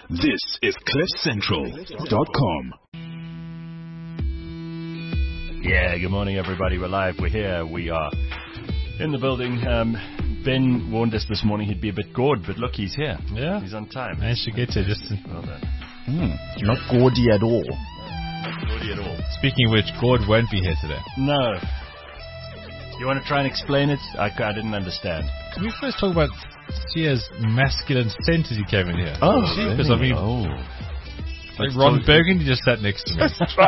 This is CliffCentral.com. Yeah, good morning, everybody. We're live. We're here. We are in the building. Ben warned us this morning he'd be a bit gored, but look, he's here. Yeah. He's on time. Managed to get to just. Well done. Not gaudy at all. Not gaudy at all. Speaking of which, Gord won't be here today. No. You want to try and explain it? I didn't understand. Can we first talk about Sia's masculine scent as he came in here? Oh, because I mean, like Ron Burgundy just sat next to me.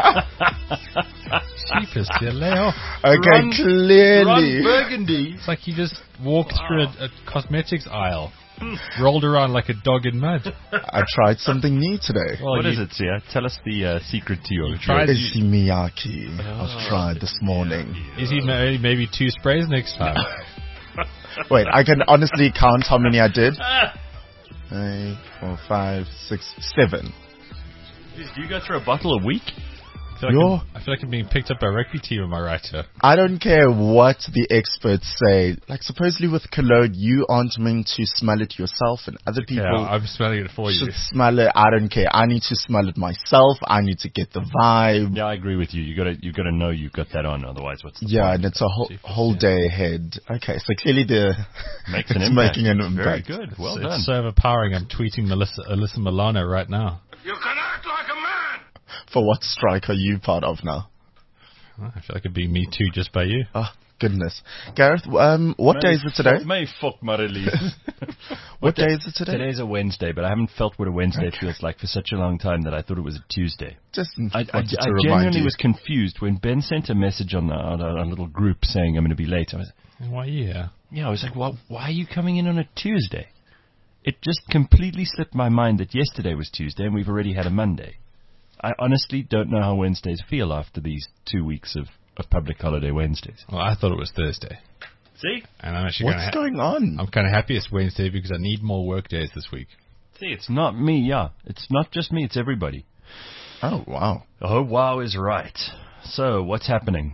Jeepers, Sia, lay off. Okay, clearly. Ron Burgundy. It's like he just walked through a cosmetics aisle, rolled around like a dog in mud. I tried something new today. Well, What is it, Sia? Tell us the secret to your tried- It's Miyake. I've tried this morning. Is he maybe 2 sprays next time? Wait, I can honestly count how many I did. 3, 4, 5, 6, 7. Do you go through a bottle a week? I feel like I'm being picked up by a rugby team, am I right, sir? I don't care what the experts say. Like, supposedly with cologne, you aren't meant to smell it yourself, and other people Yeah, I'm smelling it for you. should smell it. I don't care. I need to smell it myself. I need to get the vibe. Yeah, I agree with you. You gotta know you've got that on. Otherwise, what's the Yeah, point? and it's a whole day ahead. Okay, so clearly Makes an it's impact. making an Very impact. good. Well It's done. so overpowering. I'm tweeting Alyssa Milano right now. You can act like a man. For what strike are you part of now? I feel like it'd be me too, just by you. Oh, goodness. Gareth, what day is it today? May fuck my release. What day is it today? Today's a Wednesday, but I haven't felt what a Wednesday feels like for such a long time that I thought it was a Tuesday. Just I wanted to remind genuinely you. was confused when Ben sent a message on our little group saying I'm going to be late. I was, Why are you here? I was like, why are you coming in on a Tuesday? It just completely slipped my mind that yesterday was Tuesday and we've already had a Monday. I honestly don't know how Wednesdays feel after these 2 weeks of public holiday Wednesdays. Well, I thought it was Thursday. See? And I'm actually What's going on? I'm kind of happy it's Wednesday because I need more work days this week. See, it's not me, yeah. It's not just me, it's everybody. Oh, wow. Oh, wow is right. So, what's happening?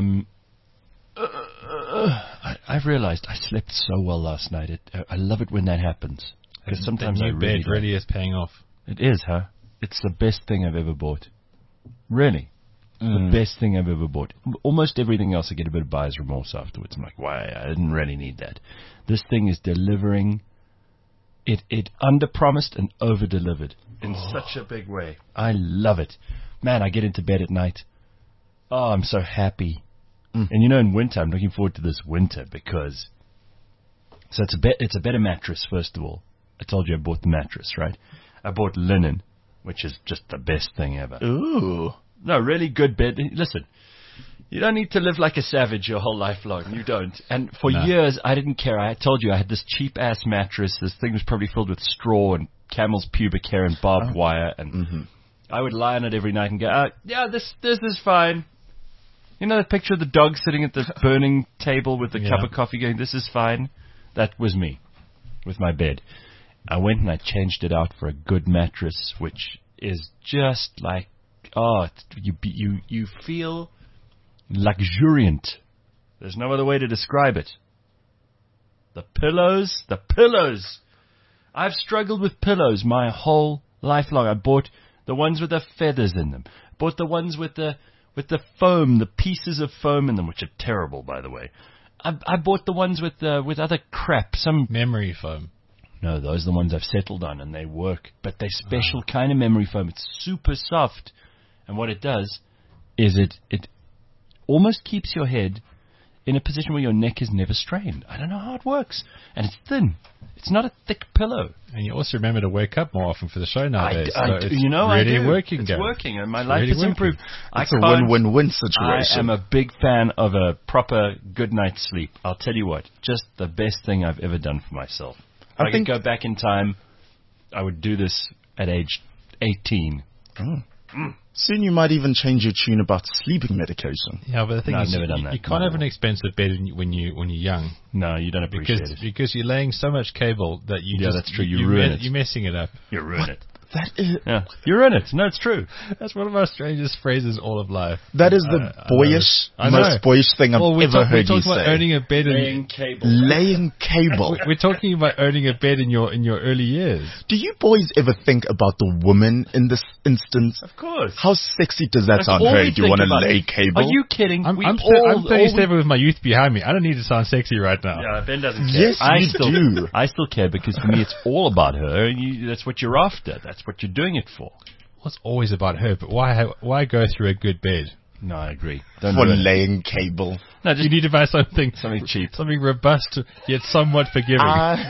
I've realized I slept so well last night. I love it when that happens. Because sometimes the I new really bed really is paying off. It is, huh? It's the best thing I've ever bought. Really. The best thing I've ever bought. Almost everything else I get a bit of buyer's remorse afterwards. I'm like, why? I didn't really need that. This thing is delivering. It under-promised and over-delivered in such a big way. I love it. Man, I get into bed at night. Oh, I'm so happy. And in winter, I'm looking forward to this winter because... So it's a better mattress, first of all. I told you I bought the mattress, right? I bought linen, which is just the best thing ever. Ooh. No, really good bed. Listen, you don't need to live like a savage your whole life long. You don't. And for years, I didn't care. I told you I had this cheap-ass mattress. This thing was probably filled with straw and camel's pubic hair and barbed wire. And I would lie on it every night and go, yeah, this is fine. You know that picture of the dog sitting at the burning table with the cup of coffee going, this is fine? That was me with my bed. I went and I changed it out for a good mattress, which is just like, you feel luxuriant. There's no other way to describe it. The pillows. I've struggled with pillows my whole life long. I bought the ones with the feathers in them. Bought the ones with the foam, the pieces of foam in them, which are terrible, by the way. I bought the ones with other crap, some Memory foam. No, those are the ones I've settled on, and they work. But they're special kind of memory foam. It's super soft. And what it does is it almost keeps your head in a position where your neck is never strained. I don't know how it works. And it's thin. It's not a thick pillow. And you also remember to wake up more often for the show nowadays. I it's do. really I do. working, It's Gary. working, and my It's life really has working. improved. It's a win-win-win situation. I am a big fan of a proper good night's sleep. I'll tell you what, just the best thing I've ever done for myself. If I could go back in time, I would do this at age 18. Soon you might even change your tune about sleeping medication. Yeah, but the thing No, is, I've never done that. you can't have an expensive bed when you're young. No, you don't appreciate it. Because you're laying so much cable that you Yeah, just... that's true. You ruin it. You're messing it up. You ruin it. That is Yeah, you're in it. No, it's true. That's one of our strangest phrases all of life. that is the I know. most boyish thing I've Well, ever heard we're you talking about say. earning a bed Laying in. cable. Laying cable. We're talking about earning a bed in your early years. Do you boys ever think about the woman in this instance? Of course. How sexy does that That's sound? all Hey, we do you think want to about. lay cable? Are you kidding? I'm We 37 with my youth behind me. I don't need to sound sexy right now. Yeah, Ben doesn't care. Yes, you do. I still care because for me it's all about her, and that's what you're after. That's what you're doing it for. Well, it's always about her, but why go through a good bed? No, I agree. Don't For do it. laying cable. No, You just need to buy something cheap. something robust yet somewhat forgiving.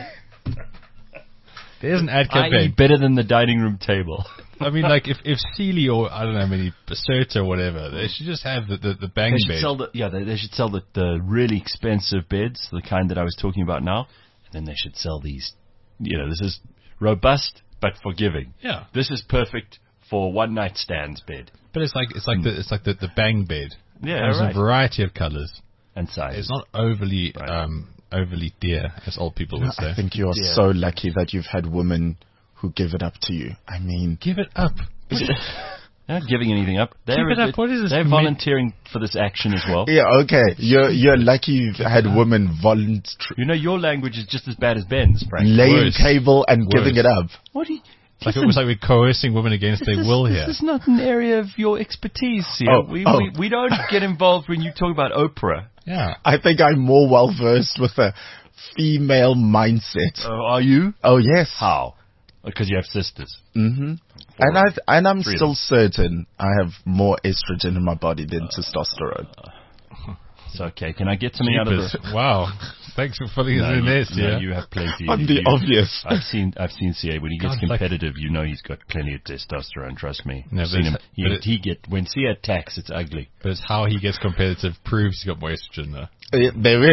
There's an Adco I.e. bed. better than the dining room table. I mean, like if Sealy or I don't know, maybe Serta or whatever, they should just have the bang They should bed. sell they should sell the really expensive beds, the kind that I was talking about now, and then they should sell these. This is robust but forgiving. Yeah, This is perfect for one night stands bed. but it's like the bang bed. Yeah, There's right. a variety of colors. And sizes. It's not overly Right. overly dear, as old people would say. I think you are Yeah. so lucky that you've had women who give it up to you. I mean, Give it up. They're not giving anything up. Keep it up. What is this They're men- volunteering for this action as well. yeah, okay. You're lucky you've had women Your language is just as bad as Ben's, Frank. laying Worse. cable and giving it up. What do you... It's like we're coercing women against their will here. This is not an area of your expertise here. Oh, We don't get involved when you talk about Oprah. Yeah. I think I'm more well versed with the female mindset. Are you? Oh yes. How? Because you have sisters. Mm-hmm. And I'm Three of still certain I have more estrogen in my body than testosterone. It's okay. Can I get something out of Jeepers. this? Wow. Thanks for filling us in there, No, yeah. you have plenty. I'm the obvious. I've seen CA when he gets God, like- competitive. He's got plenty of testosterone. Trust me. No, I've but seen him. it's- When CA attacks, it's ugly. But it's how he gets competitive proves he's got more estrogen though. Baby,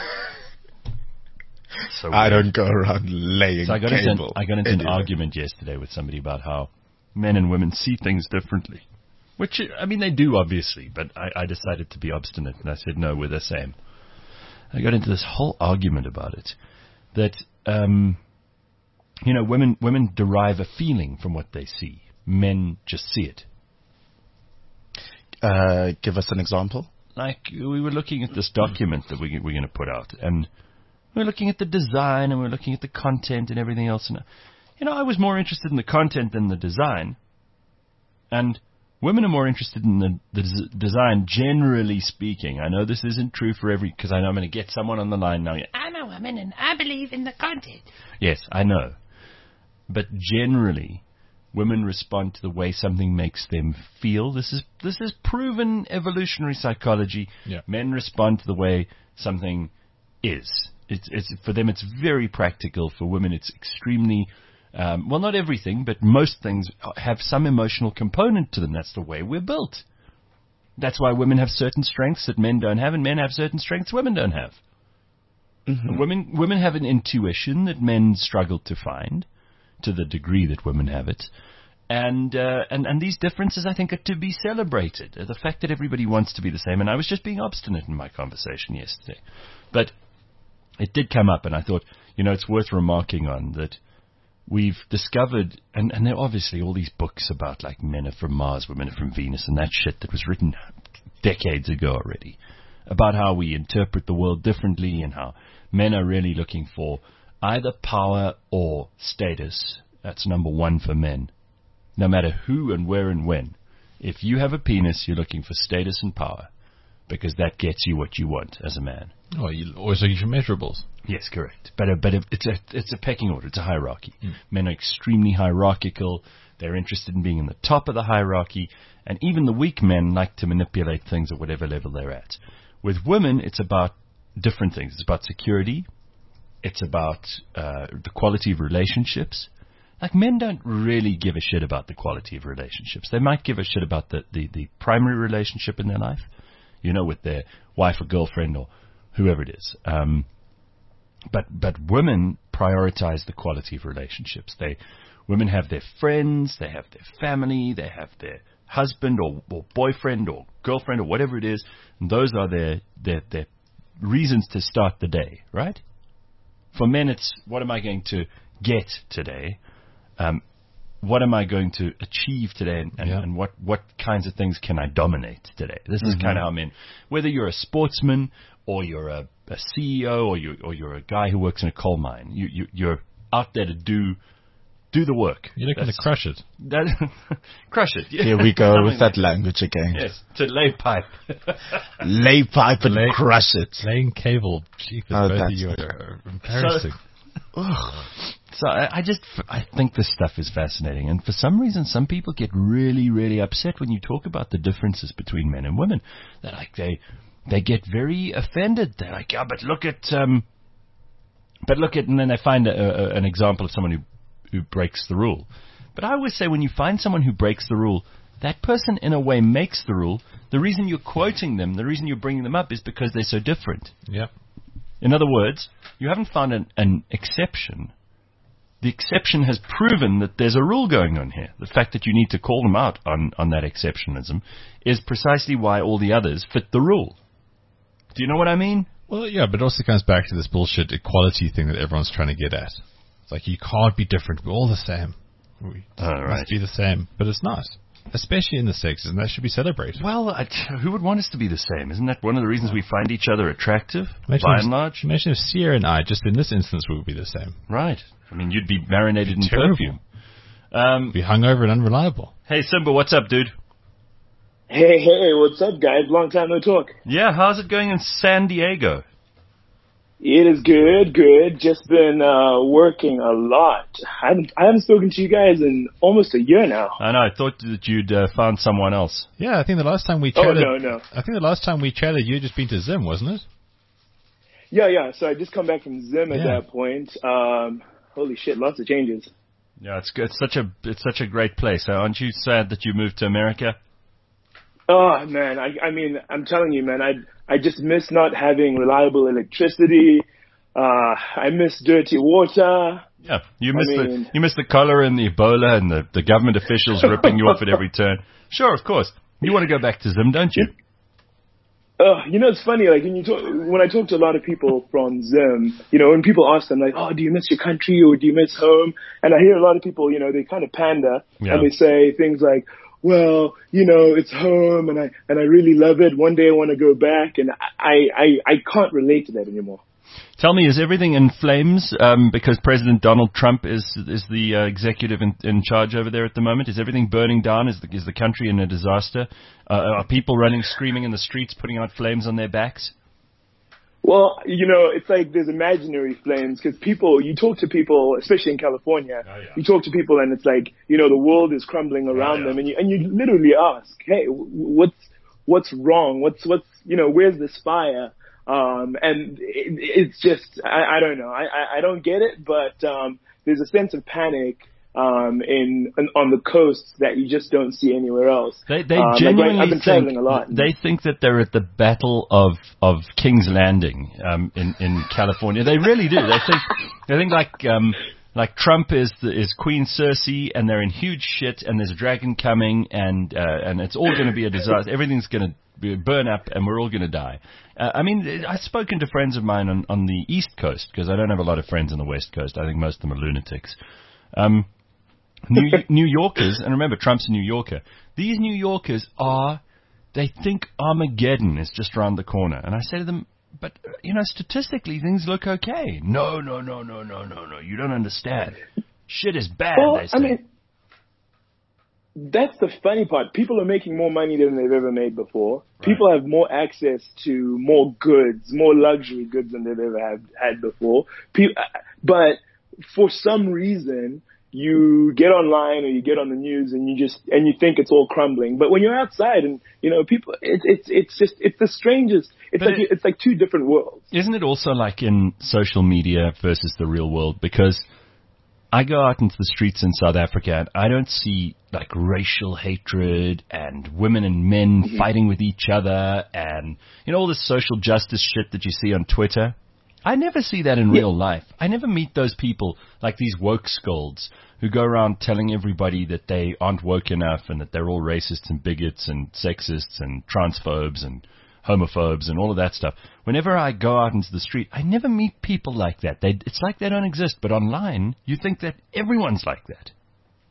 So I weird. don't go around laying So I got cable. into an anyway. argument yesterday with somebody about how men and women see things differently. Which, I mean, they do, obviously, but I decided to be obstinate, and I said, no, we're the same. I got into this whole argument about it, that, women derive a feeling from what they see. Men just see it. Give us an example. Like, we were looking at this document that we're going to put out, and we're looking at the design, and we're looking at the content and everything else. And, I was more interested in the content than the design. And women are more interested in the design, generally speaking. I know this isn't true for because I know I'm going to get someone on the line now. I'm a woman and I believe in the content. Yes, I know. But generally, women respond to the way something makes them feel. This is proven evolutionary psychology. Yeah. Men respond to the way something is. It's for them. It's very practical. For women, it's extremely. Well, not everything, but most things have some emotional component to them. That's the way we're built. That's why women have certain strengths that men don't have, and men have certain strengths women don't have. Mm-hmm. Women have an intuition that men struggle to find, to the degree that women have it. And these differences, I think, are to be celebrated. The fact that everybody wants to be the same, and I was just being obstinate in my conversation yesterday. But it did come up, and I thought, it's worth remarking on that we've discovered, and there are obviously all these books about, like, men are from Mars, women are from Venus, and that shit that was written decades ago already, about how we interpret the world differently and how men are really looking for either power or status. That's number one for men. No matter who and where and when. If you have a penis, you're looking for status and power, because that gets you what you want as a man. Oh, also your measurables. Yes, correct. But it's a pecking order. It's a hierarchy. Men are extremely hierarchical. They're interested in being in the top of the hierarchy, and even the weak men like to manipulate things at whatever level they're at. With women, it's about different things. It's about security. It's about the quality of relationships. Like, men don't really give a shit about the quality of relationships. They might give a shit about the primary relationship in their life, with their wife or girlfriend or whoever it is. But women prioritize the quality of relationships. Women have their friends, they have their family, they have their husband or boyfriend or girlfriend or whatever it is, and those are their reasons to start the day, right? For men, it's what am I going to get today? what am I going to achieve today, and what kinds of things can I dominate today? This is kind of how I'm in. Whether you're a sportsman or you're a CEO or you're a guy who works in a coal mine, you're out there to do the work. You're looking to crush it. Crush it. Yeah. Here we go with that language again. Yes, to lay pipe. Lay pipe and crush it. Laying cable. Jeepers, both of you are embarrassing. So I think this stuff is fascinating, and for some reason, some people get really, really upset when you talk about the differences between men and women. They're like they get very offended. They're like, yeah, but look at, and then they find an example of someone who breaks the rule. But I always say, when you find someone who breaks the rule, that person in a way makes the rule. The reason you're quoting them, the reason you're bringing them up, is because they're so different. Yep. In other words, you haven't found an exception. The exception has proven that there's a rule going on here. The fact that you need to call them out on that exceptionalism is precisely why all the others fit the rule. Do you know what I mean? Well, yeah, but it also comes back to this bullshit equality thing that everyone's trying to get at. It's like, you can't be different. We're all the same. We must be the same. But it's not. Especially in the sexes, and that should be celebrated. Well, who would want us to be the same? Isn't that one of the reasons we find each other attractive, by and large? Imagine if Sierra and I, just in this instance, would be the same. Right. I mean, you'd be marinated in terrible. perfume. Be hungover and unreliable. Hey, Simba, what's up, dude? Hey, what's up, guys? Long time no talk. Yeah, how's it going in San Diego? It is good. Just been working a lot. I haven't spoken to you guys in almost a year now. I know. I thought that you'd found someone else. Yeah, I think the last time we chatted... Oh, no. I think the last time we chatted, you had just been to Zim, wasn't it? Yeah. So I just come back from Zim at that point. Holy shit, lots of changes. Yeah, it's good. It's such a great place. Aren't you sad that you moved to America? Oh, man. I mean, I'm telling you, man, I just miss not having reliable electricity. I miss dirty water. Yeah, you miss the cholera and the Ebola and the government officials ripping you off at every turn. Sure, of course. You want to go back to Zim, don't you? It's funny, like, when I talk to a lot of people from Zim, when people ask them, like, oh, do you miss your country or do you miss home? And I hear a lot of people, they kind of pander and they say things like, well, it's home and I really love it. One day I want to go back, and I can't relate to that anymore. Tell me, is everything in flames because President Donald Trump is the executive in charge over there at the moment? Is everything burning down? Is the country in a disaster? Are people running, screaming in the streets, putting out flames on their backs? Well, it's like there's imaginary flames because you talk to people, especially in California, you talk to people and it's like, the world is crumbling around them, and you literally ask, hey, what's wrong? What's where's this fire? And it's just, I don't know. I don't get it, but there's a sense of panic on the coast that you just don't see anywhere else. They genuinely I've been traveling a lot. They think that they're at the Battle of King's Landing in California. They really do. They think like Trump is Queen Cersei, and they're in huge shit, and there's a dragon coming, and it's all going to be a disaster. Everything's going to burn up, and we're all going to die. I mean, I've spoken to friends of mine on the East Coast, because I don't have a lot of friends on the West Coast. I think most of them are lunatics. New Yorkers, and remember, Trump's a New Yorker. These New Yorkers they think Armageddon is just around the corner. And I say to them, but, statistically, things look okay. No. You don't understand. Shit is bad, they say. I mean, that's the funny part. People are making more money than they've ever made before. Right. People have more access to more goods, more luxury goods than they've ever had before. But for some reason, you get online or you get on the news and you think it's all crumbling. But when you're outside and, people, it's the strangest. It's like two different worlds. Isn't it also like in social media versus the real world? Because I go out into the streets in South Africa and I don't see like racial hatred and women and men fighting with each other and, all this social justice shit that you see on Twitter. I never see that in real life. I never meet those people like these woke scolds who go around telling everybody that they aren't woke enough and that they're all racists and bigots and sexists and transphobes and homophobes and all of that stuff. Whenever I go out into the street, I never meet people like that. It's like they don't exist. But online, you think that everyone's like that.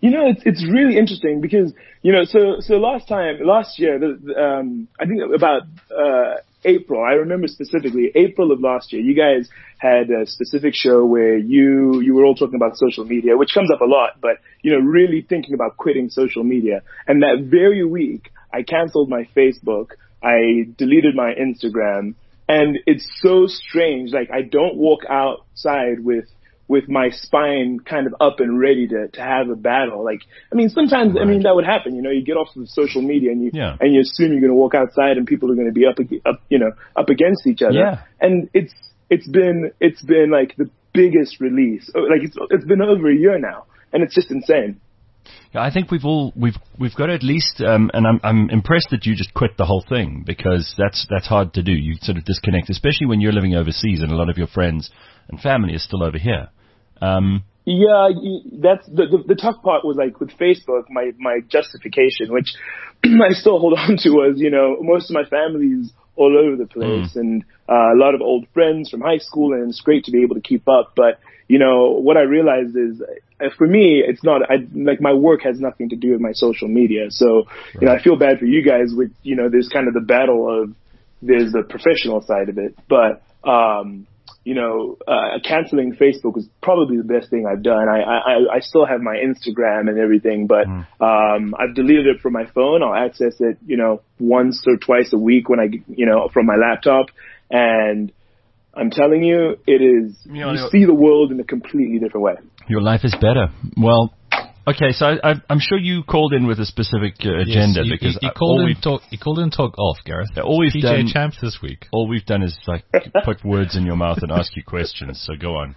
You know, it's really interesting because, you know, so last year, I think about April, I remember specifically, April of last year, you guys had a specific show where you were all talking about social media, which comes up a lot, but, you know, really thinking about quitting social media. And that very week, I canceled my Facebook, I deleted my Instagram, and it's so strange. Like, I don't walk outside with my spine kind of up and ready to have a battle. Like, I mean, sometimes, right. I mean, that would happen. You know, you get off of social media and you assume you're going to walk outside and people are going to be up against each other. Yeah. And it's been like the biggest release. Like, it's been over a year now, and it's just insane. Yeah, I think we've got to at least, and I'm impressed that you just quit the whole thing, because that's hard to do. You sort of disconnect, especially when you're living overseas and a lot of your friends and family is still over here. Yeah, that's the tough part was, like, with Facebook, my justification, which I still hold on to, was, you know, most of my family's all over the place and a lot of old friends from high school, and it's great to be able to keep up. But, you know, what I realized is, for me, it's not, like, my work has nothing to do with my social media. So, you know, I feel bad for you guys with, you know, there's kind of the battle of, there's the professional side of it. But, you know, canceling Facebook was probably the best thing I've done. I still have my Instagram and everything, but I've deleted it from my phone. I'll access it, you know, once or twice a week when from my laptop. And I'm telling you, it is, you see the world in a completely different way. Your life is better. Well, okay, so I'm sure you called in with a specific agenda, because you called in to talk off, Gareth. All we've PJ done, Champs this week. All we've done is, like, put words in your mouth and ask you questions. So go on.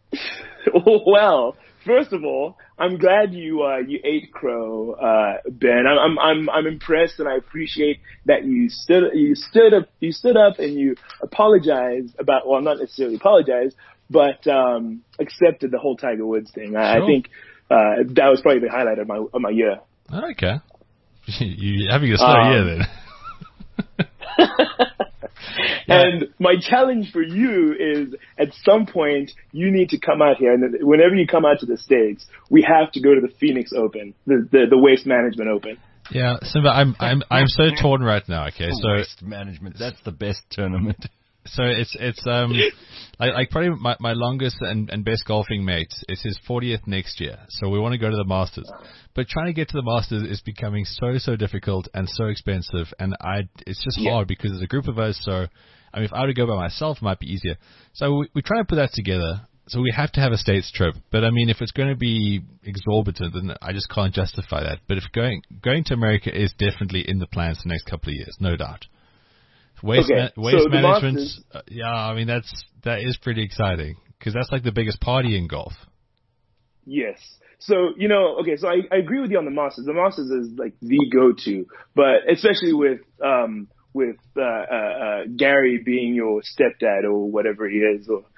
Well, first of all, I'm glad you ate crow, Ben. I'm impressed, and I appreciate that you stood up and you apologized about, well, not necessarily apologized, but accepted the whole Tiger Woods thing. Sure. I think that was probably the highlight of my year. Okay. You're having a slow year then. And my challenge for you is, at some point, you need to come out here, and whenever you come out to the States, we have to go to the Phoenix Open, the Waste Management Open. Yeah, Simba, I'm so torn right now. Okay, so Waste Management, that's the best tournament. So it's like probably my longest and best golfing mate. It's his 40th next year, so we want to go to the Masters. But trying to get to the Masters is becoming so difficult and so expensive, and it's just hard because there's a group of us. So I mean, if I were to go by myself, it might be easier. So we try to put that together. So we have to have a States trip. But I mean, if it's going to be exorbitant, then I just can't justify that. But if going to America is definitely in the plans for the next couple of years, no doubt. Waste management, I mean, that is pretty exciting, because that's like the biggest party in golf. Yes. So, you know, okay, so I agree with you on the Masters. The Masters is like the go-to, but especially with Gary being your stepdad or whatever he is, or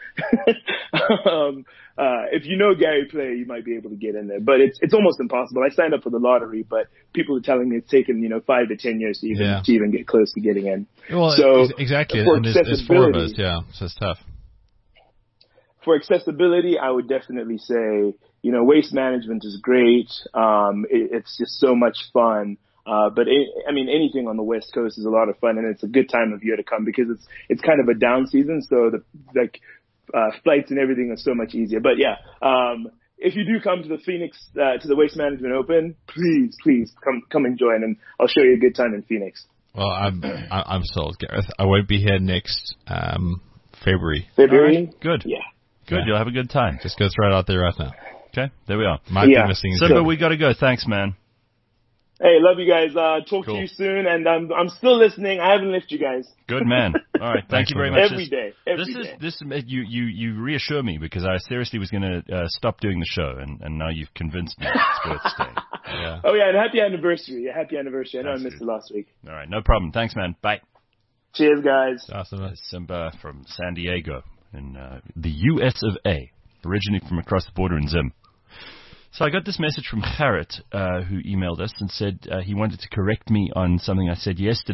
if you know Gary play, you might be able to get in there, but it's almost impossible. I signed up for the lottery, but people are telling me it's taken, 5 to 10 years to even get close to getting in. Well, so exactly, and there's 4 of us, so it's tough. For accessibility, I would definitely say, Waste Management is great. It's just so much fun. But anything on the West Coast is a lot of fun, and it's a good time of year to come because it's kind of a down season, so flights and everything are so much easier. But yeah, if you do come to the Phoenix, to the Waste Management Open, please come and join, and I'll show you a good time in Phoenix. Well, I'm sold, Gareth. I won't be here next February. February? Right. Good. Yeah. Good. Yeah. You'll have a good time. Just go throw it out there right now. Okay. There we are. Might be missing. Simba, we got to go. Thanks, man. Hey, love you guys. Talk to you soon, and I'm still listening. I haven't left you guys. Good man. All right, thank you very much. Every day. You reassure me, because I seriously was going to stop doing the show, and now you've convinced me it's worth staying. Yeah. Oh yeah, and happy anniversary! Happy anniversary! I know I missed it last week. All right, no problem. Thanks, man. Bye. Cheers, guys. Awesome. Simba from San Diego in the U.S. of A, originally from across the border in Zim. So I got this message from Harriet, who emailed us and said he wanted to correct me on something I said yesterday.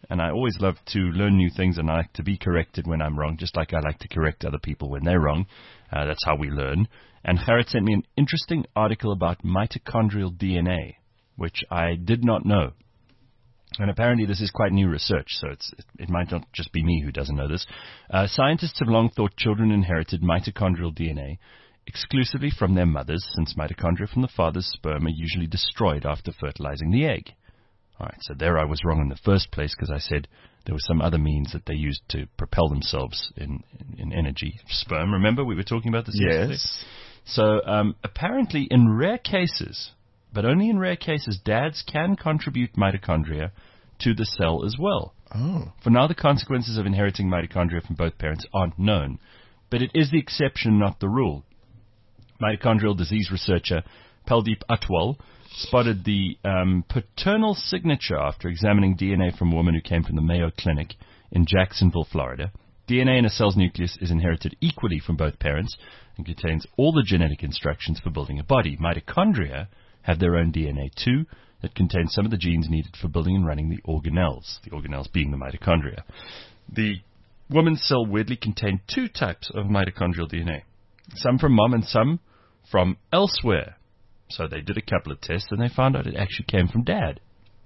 and I always love to learn new things, and I like to be corrected when I'm wrong, just like I like to correct other people when they're wrong. That's how we learn. And Gerrit sent me an interesting article about mitochondrial DNA, which I did not know. And apparently this is quite new research, so it might not just be me who doesn't know this. Scientists have long thought children inherited mitochondrial DNA exclusively from their mothers, since mitochondria from the father's sperm are usually destroyed after fertilizing the egg. All right, so there I was wrong in the first place, because I said there were some other means that they used to propel themselves in energy. Sperm, remember? We were talking about this yesterday. Yes. So apparently in rare cases, but only in rare cases, dads can contribute mitochondria to the cell as well. Oh. For now, the consequences of inheriting mitochondria from both parents aren't known, but it is the exception, not the rule. Mitochondrial disease researcher Paldeep Atwal spotted the paternal signature after examining DNA from a woman who came from the Mayo Clinic in Jacksonville, Florida. DNA in a cell's nucleus is inherited equally from both parents and contains all the genetic instructions for building a body. Mitochondria have their own DNA too that contains some of the genes needed for building and running the organelles being the mitochondria. The woman's cell weirdly contained two types of mitochondrial DNA, some from mom and some from elsewhere. So they did a couple of tests and they found out it actually came from dad.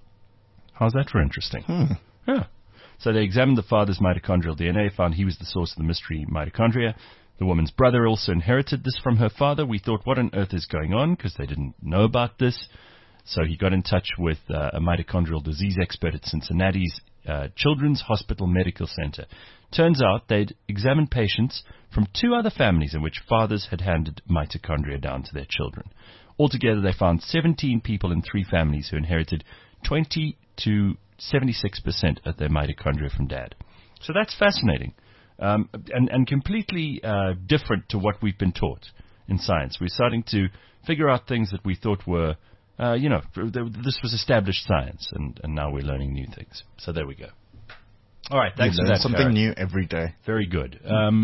How's that for interesting? Yeah. So they examined the father's mitochondrial DNA, found he was the source of the mystery mitochondria. The woman's brother also inherited this from her father. We thought, what on earth is going on? Because they didn't know about this. So he got in touch with a mitochondrial disease expert at Cincinnati's Children's Hospital Medical Center. Turns out they'd examined patients from two other families in which fathers had handed mitochondria down to their children. Altogether, they found 17 people in 3 families who inherited 20 to 76% of their mitochondria from dad. So that's fascinating, and completely different to what we've been taught in science. We're starting to figure out things that we thought were, this was established science, and now we're learning new things. So there we go. All right, thanks for that. Something new every day. Very good.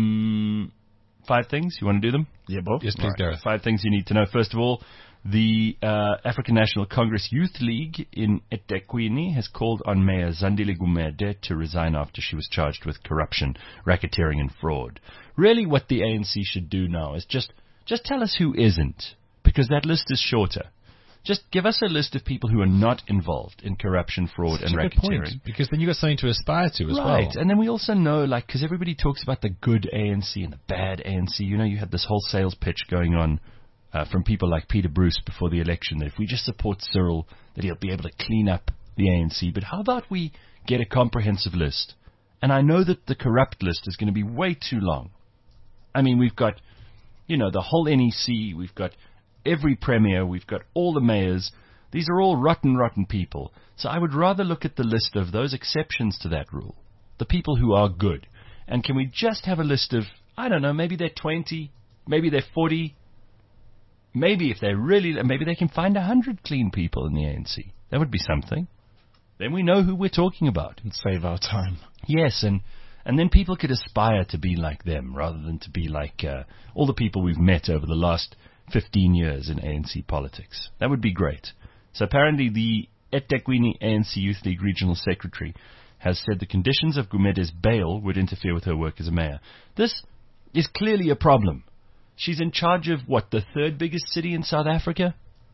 5 things. You want to do them? Yeah, Bob? Yes, please, Gareth. 5 things you need to know. First of all, the African National Congress Youth League in eThekwini has called on Mayor Zandile Gumede to resign after she was charged with corruption, racketeering, and fraud. Really, what the ANC should do now is just tell us who isn't, because that list is shorter. Just give us a list of people who are not involved in corruption, fraud, and racketeering. Point, because then you've got something to aspire to as well. Right, and then we also know, because everybody talks about the good ANC and the bad ANC. You know, you had this whole sales pitch going on from people like Peter Bruce before the election, that if we just support Cyril, that he'll be able to clean up the ANC. But how about we get a comprehensive list? And I know that the corrupt list is going to be way too long. I mean, we've got, the whole NEC, we've got every premier, we've got all the mayors. These are all rotten, rotten people. So I would rather look at the list of those exceptions to that rule, the people who are good. And can we just have a list of, I don't know, maybe they're 20, maybe they're 40, maybe if they're really, maybe they can find 100 clean people in the ANC. That would be something. Then we know who we're talking about. And save our time. Yes, and then people could aspire to be like them rather than to be like all the people we've met over the last 15 years in ANC politics. That would be great. So apparently the eThekwini ANC Youth League Regional Secretary has said the conditions of Gumede's bail would interfere with her work as a mayor. This is clearly a problem. She's in charge of, the 3rd biggest city in South Africa?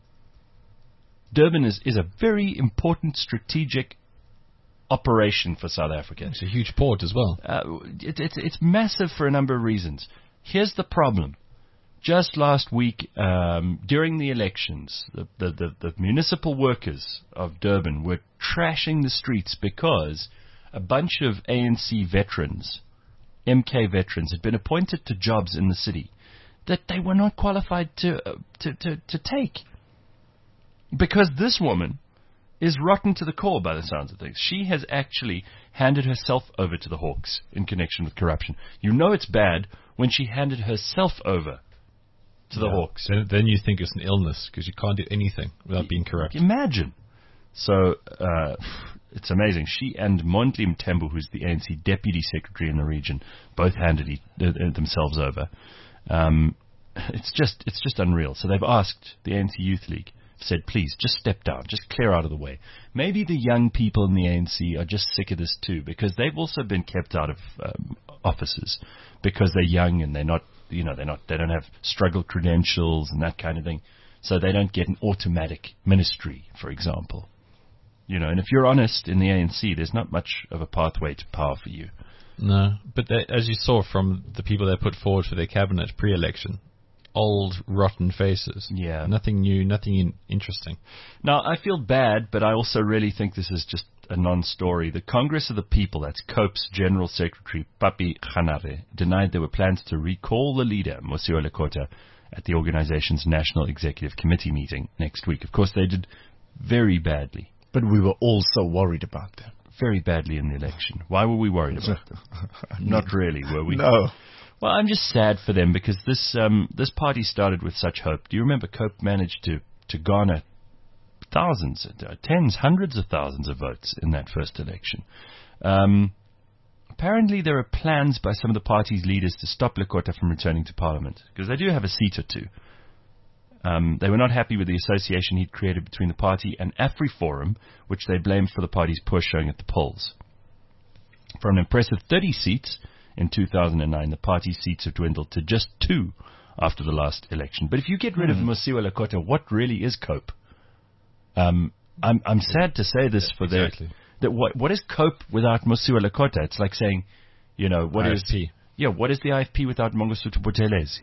Durban is a very important strategic operation for South Africa. It's a huge port as well. It's massive for a number of reasons. Here's the problem. Just last week, during the elections, the municipal workers of Durban were trashing the streets because a bunch of ANC veterans, MK veterans, had been appointed to jobs in the city that they were not qualified to take. Because this woman is rotten to the core by the sounds of things. She has actually handed herself over to the Hawks in connection with corruption. You know it's bad when she handed herself over to the Hawks. Then you think it's an illness because you can't do anything without being corrupt. Imagine. So it's amazing. She and Mondli Mthembu, who's the ANC deputy secretary in the region, both handed themselves over. It's just unreal. So they've asked the ANC Youth League, said, please, just step down, just clear out of the way. Maybe the young people in the ANC are just sick of this too, because they've also been kept out of offices because they're young and they don't have struggle credentials and that kind of thing. So they don't get an automatic ministry, for example. And if you're honest in the ANC, there's not much of a pathway to power for you. No, but as you saw from the people they put forward for their cabinet pre-election, old, rotten faces. Yeah. Nothing new, nothing interesting. Now, I feel bad, but I also really think this is just a non-story. The Congress of the People, that's COPE's General Secretary, Papi Khanare, denied there were plans to recall the leader, Mosiuoa Lekota, at the organization's National Executive Committee meeting next week. Of course, they did very badly. But we were all so worried about them. Very badly in the election. Why were we worried about them? Not really, were we? No. Well, I'm just sad for them because this party started with such hope. Do you remember COPE managed to garner thousands, tens, hundreds of thousands of votes in that first election? Apparently there are plans by some of the party's leaders to stop Lekota from returning to Parliament because they do have a seat or two. They were not happy with the association he'd created between the party and AfriForum, which they blamed for the party's poor showing at the polls. From an impressive 30 seats in 2009, the party's seats have dwindled to just 2 after the last election. But if you get rid of Mosiuoa Lekota, what really is COPE? I'm sad to say this for exactly. What is COPE without Mosiuoa Lekota? It's like saying, what is IFP. What is the IFP without Mangosuthu Buthelezi?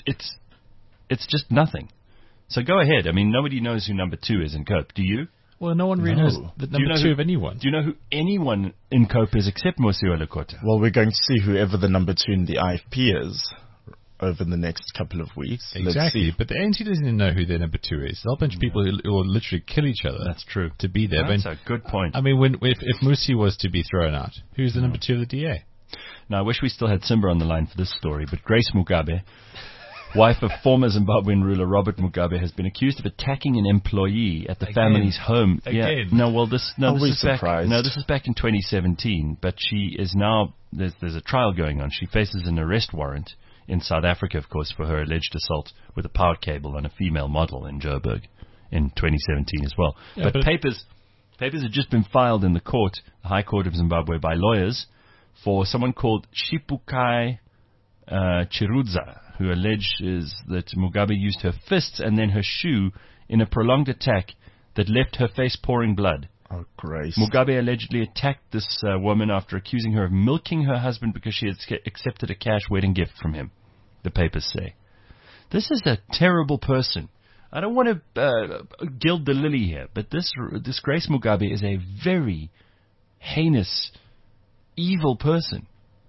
It's just nothing. So go ahead. I mean, nobody knows who number 2 is in COPE. Do you? Well, no one really knows the number 2 of anyone. Do you know who anyone in COPE is except Mosiuoa Lekota? Well, we're going to see whoever the number 2 in the IFP is over the next couple of weeks. Exactly, but the ANC doesn't even know who their number 2 is. There's a whole bunch of people who will literally kill each other. That's true. To be there. That's a good point. I mean, if Musi was to be thrown out, who's the number 2 of the DA? Now, I wish we still had Simba on the line for this story, but Grace Mugabe, wife of former Zimbabwean ruler Robert Mugabe, has been accused of attacking an employee at the family's home. Again. Yeah. This is back in 2017, but she is now there's a trial going on. She faces an arrest warrant in South Africa, of course, for her alleged assault with a power cable on a female model in Joburg in 2017 as well. Yeah, but papers have just been filed in the High Court of Zimbabwe, by lawyers for someone called Shipukai Chirudza, who alleges that Mugabe used her fists and then her shoe in a prolonged attack that left her face pouring blood. Oh, Grace. Mugabe allegedly attacked this woman after accusing her of milking her husband because she had accepted a cash wedding gift from him, the papers say. This is a terrible person. I don't want to gild the lily here, but this Grace Mugabe is a very heinous, evil person.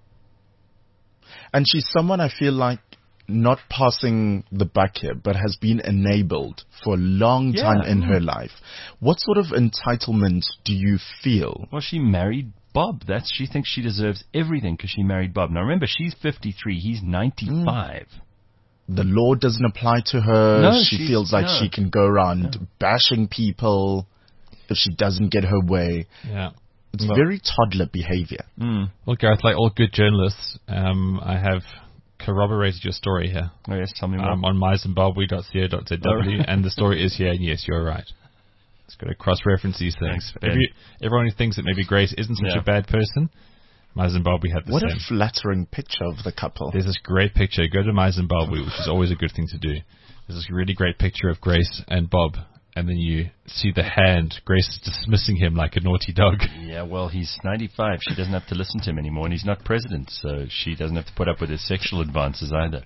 And she's someone I feel like not passing the buck here, but has been enabled for a long time in her life. What sort of entitlement do you feel? Well, she married Bob. She thinks she deserves everything because she married Bob. Now remember, she's 53, he's 95. The law doesn't apply to her. No, she feels like she can go around bashing people if she doesn't get her way. Yeah. It's very toddler behavior. Well, Gareth, like all good journalists, I have corroborated your story here. Oh, yes, tell me more. On myzimbabwe.co.zw, and the story is here, and yes, you're right. It's got to cross-reference these things. Everyone who thinks that maybe Grace isn't such a bad person, My Zimbabwe had the same. What a flattering picture of the couple. There's this great picture. Go to My Zimbabwe, which is always a good thing to do. There's this really great picture of Grace and Bob, and then you see the hand. Grace is dismissing him like a naughty dog. Yeah, well, he's 95. She doesn't have to listen to him anymore, and he's not president, so she doesn't have to put up with his sexual advances either.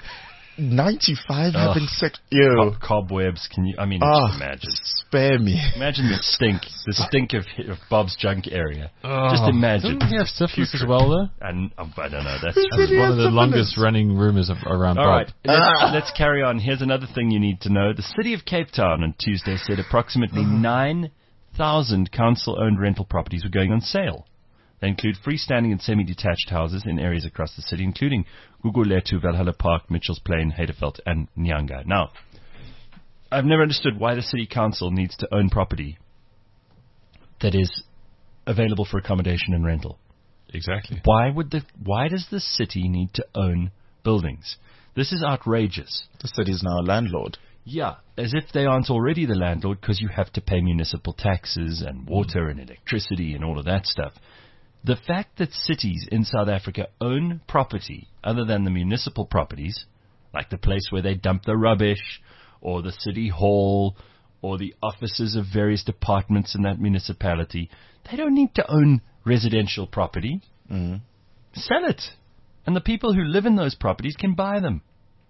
95 having sex. Ew. Cobwebs. Can you? I mean, just imagine. Spare me. Imagine the stink of Bob's junk area. Just imagine. Doesn't he have syphilis as well, though? And I don't know. That's one of the longest running rumors around All Bob. Right, let's carry on. Here's another thing you need to know. The city of Cape Town on Tuesday said approximately 9,000 council-owned rental properties were going on sale. They include freestanding and semi-detached houses in areas across the city, including Gugulethu, Valhalla Park, Mitchell's Plain, Hayterveld, and Nyanga. Now, I've never understood why the city council needs to own property that is available for accommodation and rental. Exactly. Why does the city need to own buildings? This is outrageous. The city's now a landlord. Yeah, as if they aren't already the landlord, because you have to pay municipal taxes and water and electricity and all of that stuff. The fact that cities in South Africa own property other than the municipal properties, like the place where they dump the rubbish, or the city hall, or the offices of various departments in that municipality, they don't need to own residential property. Sell it. And the people who live in those properties can buy them.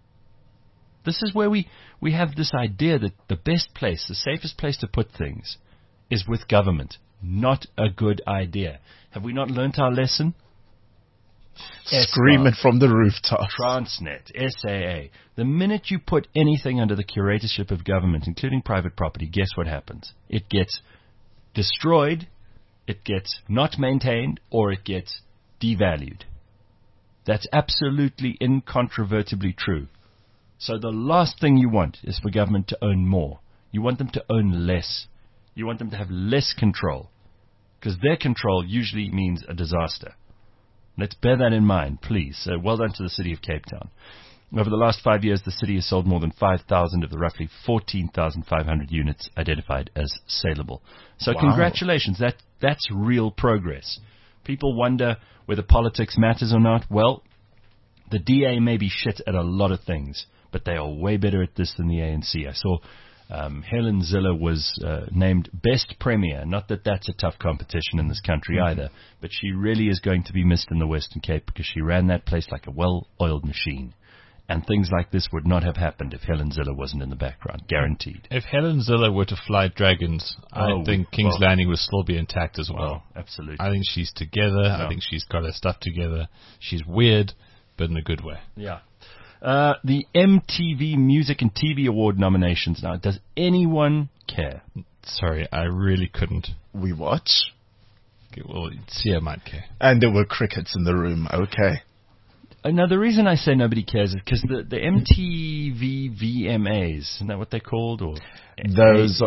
This is where we have this idea that the best place, the safest place to put things is with government. Not a good idea. Have we not learnt our lesson? Scream it from the rooftops. Transnet, SAA. The minute you put anything under the curatorship of government, including private property, guess what happens? It gets destroyed, it gets not maintained, or it gets devalued. That's absolutely incontrovertibly true. So the last thing you want is for government to own more. You want them to own less. You want them to have less control, because their control usually means a disaster. Let's bear that in mind, please. Well done to the city of Cape Town. Over the last 5 years, the city has sold more than 5,000 of the roughly 14,500 units identified as saleable. So Congratulations. That's real progress. People wonder whether politics matters or not. Well, the DA may be shit at a lot of things, but they are way better at this than the ANC. I saw Helen Zille was named Best Premier. Not that that's a tough competition in this country either, but she really is going to be missed in the Western Cape because she ran that place like a well-oiled machine. And things like this would not have happened if Helen Zille wasn't in the background, guaranteed. If Helen Zille were to fly dragons, I think King's Landing would still be intact as well. Absolutely. I think she's together. I think she's got her stuff together. She's weird, but in a good way. Yeah. The MTV Music and TV Award nominations now. Does anyone care? Sorry, I really couldn't. We watch. Okay, well, Sia might care. And there were crickets in the room. Okay. Now, the reason I say nobody cares is because the MTV VMAs, isn't that what they're called? Or those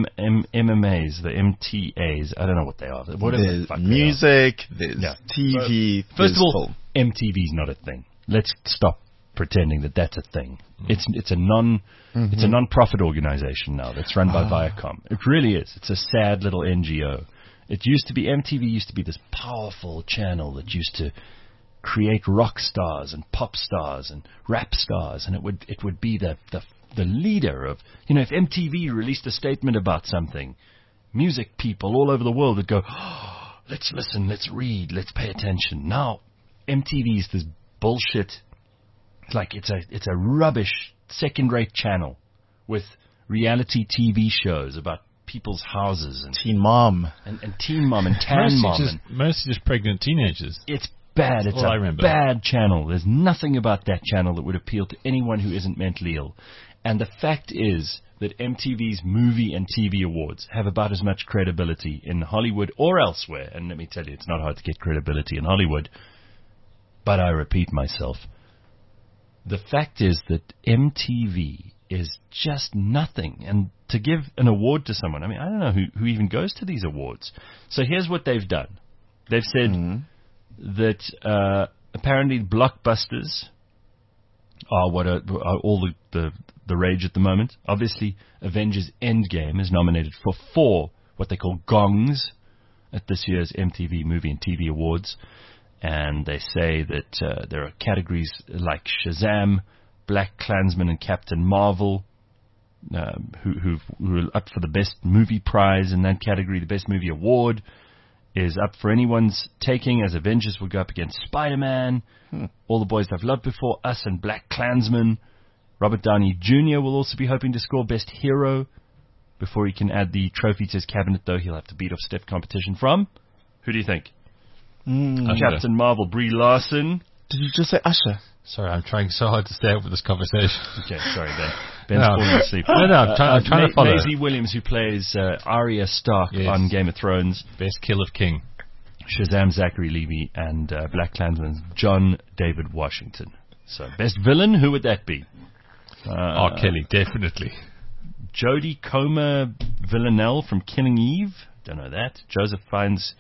MMAs, the MTAs, I don't know what they are. Whatever there's music, there's TV. First of all, MTV's not a thing. Let's stop pretending that that's a thing. It's a non-profit organization now that's run by Viacom. It really is. It's a sad little NGO. MTV used to be this powerful channel that used to create rock stars and pop stars and rap stars, and it would be the leader of, if MTV released a statement about something, music people all over the world would go, let's listen, let's read, let's pay attention. Now MTV is this bullshit. Like it's a rubbish second-rate channel with reality TV shows about people's houses and Teen Mom and Teen Mom and Tan Mom, mostly just pregnant teenagers. It's bad. It's a bad channel. There's nothing about that channel that would appeal to anyone who isn't mentally ill. And the fact is that MTV's movie and TV awards have about as much credibility in Hollywood or elsewhere. And let me tell you, it's not hard to get credibility in Hollywood. But I repeat myself. The fact is that MTV is just nothing. And to give an award to someone, I mean, I don't know who even goes to these awards. So here's what they've done. They've said that apparently blockbusters are what are all the rage at the moment. Obviously, Avengers Endgame is nominated for 4 what they call gongs at this year's MTV Movie and TV Awards. And they say that there are categories like Shazam, Black Klansman, and Captain Marvel who are up for the Best Movie Prize in that category. The Best Movie Award is up for anyone's taking, as Avengers will go up against Spider-Man, All the Boys I've Loved Before, Us, and Black Klansman. Robert Downey Jr. will also be hoping to score Best Hero. Before he can add the trophy to his cabinet, though, he'll have to beat off stiff competition from... Who do you think? Captain Marvel, Brie Larson. Did you just say Usher? Sorry, I'm trying so hard to stay up with this conversation. Okay, sorry, Ben. Ben's falling asleep. No, I'm trying to follow. Maisie Williams, who plays Arya Stark on Game of Thrones. Best Kill of King. Shazam, Zachary Levi, and Black Klansman, John David Washington. So, best villain, who would that be? R. Kelly, definitely. Jodie Comer Villanelle from Killing Eve. Don't know that. Joseph Fiennes,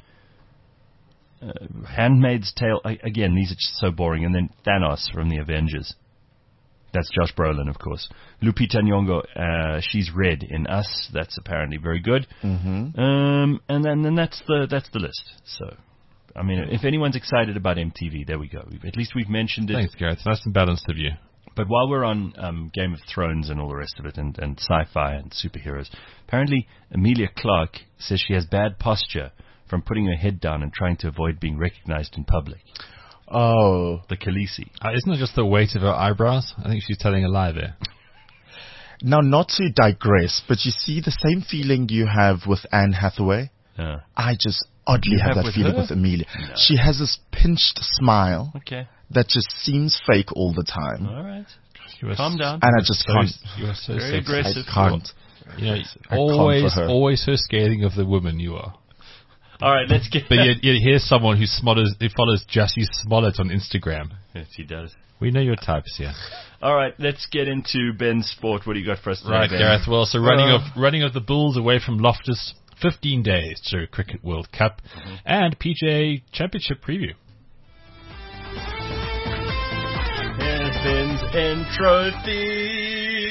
Handmaid's Tale. Again, these are just so boring. And then Thanos from the Avengers. That's Josh Brolin, of course. Lupita Nyong'o, she's red in Us. That's apparently very good. Mm-hmm. And then that's the list. So, I mean, if anyone's excited about MTV, there we go. At least we've mentioned it. Thanks, Gareth. Nice and balanced of you. But while we're on Game of Thrones and all the rest of it, and sci-fi and superheroes, apparently Emilia Clarke says she has bad posture from putting her head down and trying to avoid being recognized in public. Oh. The Khaleesi. Isn't it just the weight of her eyebrows? I think she's telling a lie there. Now, not to digress, but you see the same feeling you have with Anne Hathaway? I just oddly have that feeling with Emilia. No. She has this pinched smile that just seems fake all the time. All right. Calm down. And I just can't. You are so very aggressive. I can't. You know, always her scathing of the woman you are. All right, let's get... But here's someone who follows Jussie Smollett on Instagram. Yes, he does. We know your types here. All right, let's get into Ben's sport. What do you got for us today, Right, Ben? Gareth. Well, so running of the Bulls away from Loftus, 15 days to Cricket World Cup, and PGA Championship preview. Here's Ben's intro theme.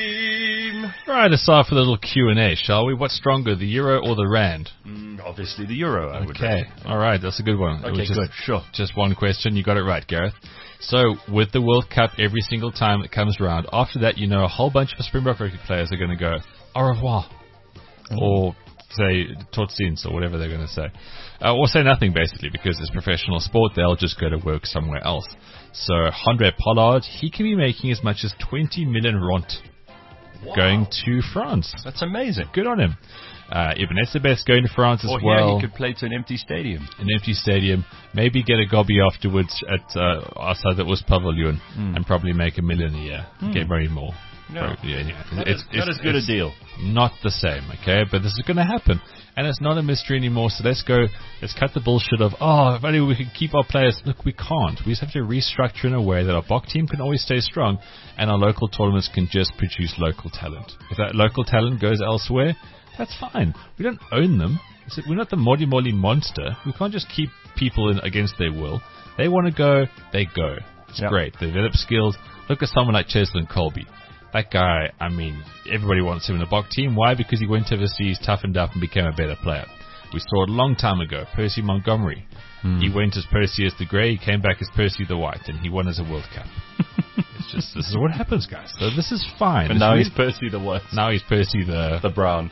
Right, let's start with a little Q&A, shall we? What's stronger, the euro or the rand? Obviously the euro, I would Okay, all right, that's a good one. Okay, good, sure. Just one question, you got it right, Gareth. So, with the World Cup every single time it comes around, after that, you know, a whole bunch of Springbok rugby players are going to go, au revoir, or say, tot ziens, or whatever they're going to say. Or say nothing, basically, because it's professional sport, they'll just go to work somewhere else. So, Handré Pollard, he can be making as much as 20 million rand. Wow. Going to France. That's amazing. Good on him. Ibn Etzebeth going to France as well. Or he could play to an empty stadium. An empty stadium. Maybe get a gobby afterwards at outside the Oostpavilion and probably make $1 million a year. Get very more. No. It's not as good a deal. Not the same, okay? But this is going to happen. And it's not a mystery anymore, so let's cut the bullshit of, if only we could keep our players. Look, we can't. We just have to restructure in a way that our BOK team can always stay strong and our local tournaments can just produce local talent. If that local talent goes elsewhere, that's fine. We don't own them. We're not the Modi Moli monster. We can't just keep people in against their will. They want to go, they go. It's great. They develop skills. Look at someone like Cheslin Colby. That guy, I mean, everybody wants him in the BOK team. Why? Because he went overseas, toughened up, and became a better player. We saw it a long time ago. Percy Montgomery. He went as Percy as the Grey, he came back as Percy the White, and he won as a World Cup. It's just, this is what happens, guys. So this is fine. And now he's Percy the White. Now he's Percy the Brown.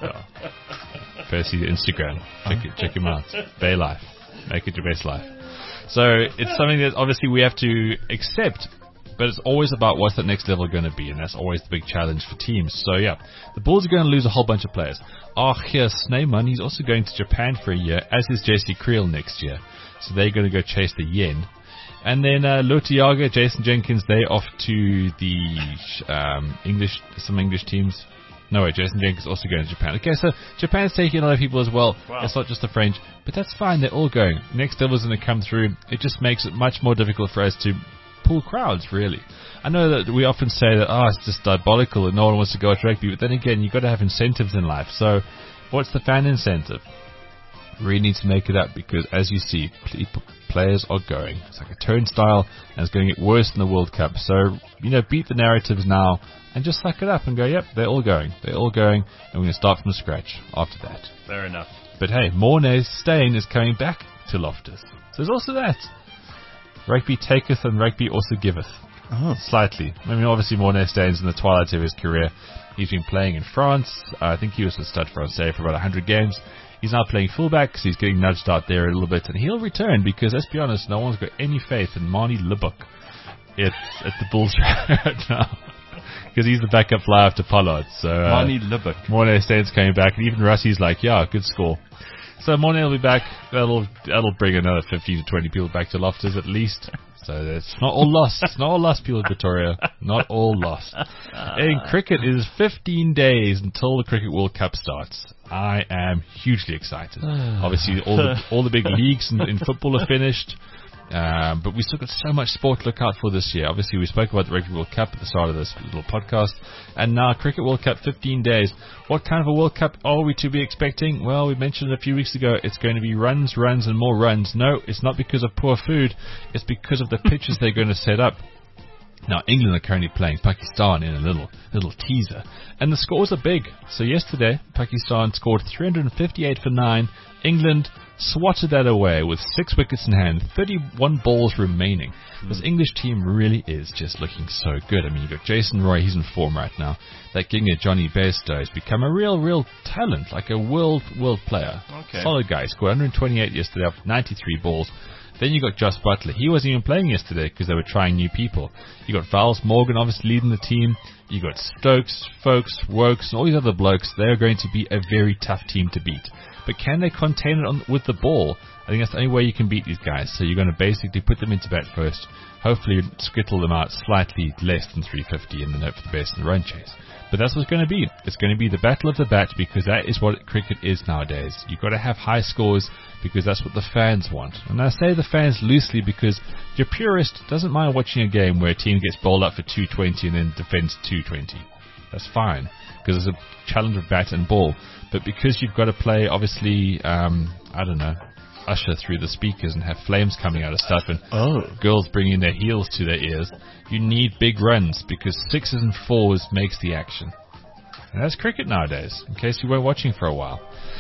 Percy the Instagram. Check him out. Bay life. Make it your best life. So it's something that obviously we have to accept. But it's always about what's that next level going to be, and that's always the big challenge for teams. So, yeah, the Bulls are going to lose a whole bunch of players. Here's Snyman. He's also going to Japan for a year, as is JC Creel next year. So they're going to go chase the yen. And then Lotiaga, Jason Jenkins, they're off to the some English teams. No, wait, Jason Jenkins is also going to Japan. Okay, so Japan's taking a lot of people as well. Wow. It's not just the French. But that's fine, they're all going. Next level's going to come through. It just makes it much more difficult for us to pull crowds, really. I know that we often say that, it's just diabolical and no one wants to go watch rugby, but then again, you've got to have incentives in life. So, what's the fan incentive? Really needs to make it up, because as you see, players are going. It's like a turnstile, and it's going to get worse in the World Cup. So, beat the narratives now, and just suck it up and go, yep, they're all going. They're all going, and we're going to start from scratch after that. Fair enough. But hey, Mornay Steyn is coming back to Loftus. So there's also that. Rugby taketh and rugby also giveth. Slightly. I mean, obviously Mornay Steyn's in the twilight of his career. He's been playing in France. I think he was with Stade Francais for about 100 games. He's now playing fullback because he's getting nudged out there a little bit. And he'll return because, let's be honest, no one's got any faith in Manie Libbok at the Bulls right now. Because he's the backup flyer after Pollard. So Manie Libbok. Mornay Steyn's coming back. And even Russie's like, good score. So Mornay will be back. That'll bring another 15 to 20 people back to Loftus at least. So it's not all lost. It's not all lost, people of Pretoria. Not all lost. In cricket, it is 15 days until the Cricket World Cup starts. I am hugely excited. Obviously, all the big leagues in football are finished. But we still got so much sport to look out for this year. Obviously, we spoke about the Rugby World Cup at the start of this little podcast. And now, Cricket World Cup, 15 days. What kind of a World Cup are we to be expecting? Well, we mentioned a few weeks ago, it's going to be runs, and more runs. No, it's not because of poor food. It's because of the pitches they're going to set up. Now, England are currently playing Pakistan in a little teaser. And the scores are big. So yesterday, Pakistan scored 358 for 9. England swatted that away with 6 wickets in hand, 31 balls remaining. This English team really is just looking so good. I mean, you've got Jason Roy, he's in form right now. That Ginger Johnny Bairstow has become a real talent, like a world player. Okay. Solid guy. Scored 128 yesterday off 93 balls. Then you got Josh Butler. He wasn't even playing yesterday because they were trying new people. You got Vals Morgan obviously leading the team. You got Stokes, Folks, Wokes, and all these other blokes. They're going to be a very tough team to beat. But can they contain it with the ball? I think that's the only way you can beat these guys. So you're going to basically put them into bat first. Hopefully skittle them out slightly less than 350 and then hope for the best in the run chase. But that's what it's going to be. It's going to be the battle of the bat because that is what cricket is nowadays. You've got to have high scores because that's what the fans want. And I say the fans loosely because your purist doesn't mind watching a game where a team gets bowled up for 220 and then defends 220. That's fine because it's a challenge of bat and ball. But because you've got to play, obviously, usher through the speakers and have flames coming out of stuff and girls bringing their heels to their ears, you need big runs because 6s and 4s makes the action. And that's cricket nowadays, in case you weren't watching for a while.